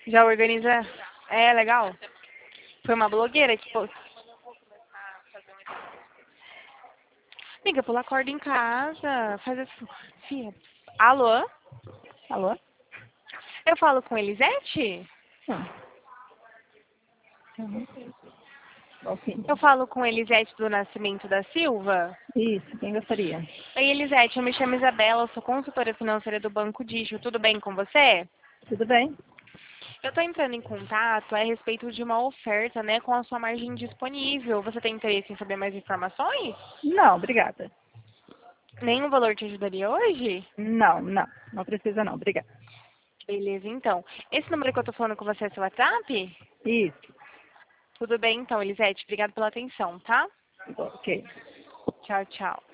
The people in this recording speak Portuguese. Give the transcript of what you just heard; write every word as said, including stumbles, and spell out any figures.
Já organiza. É legal? Foi uma blogueira que pôs. Amiga, pula corda em casa. Faz assim. Fia. Alô? Alô? Eu falo com Elisete? Não. Uhum. Qual filho? Eu falo com Elisete do Nascimento da Silva? Isso, quem gostaria? Oi, Elisete, eu me chamo Isabela, eu sou consultora financeira do Banco Digio. Tudo bem com você? Tudo bem? Eu estou entrando em contato a respeito de uma oferta, né, com a sua margem disponível. Você tem interesse em saber mais informações? Não, obrigada. Nenhum valor te ajudaria hoje? Não, não. Não precisa não, obrigada. Beleza, então. Esse número que eu tô falando com você é seu WhatsApp? Isso, Tudo bem, então, Elisete. Obrigada pela atenção, tá? ok. Tchau, tchau.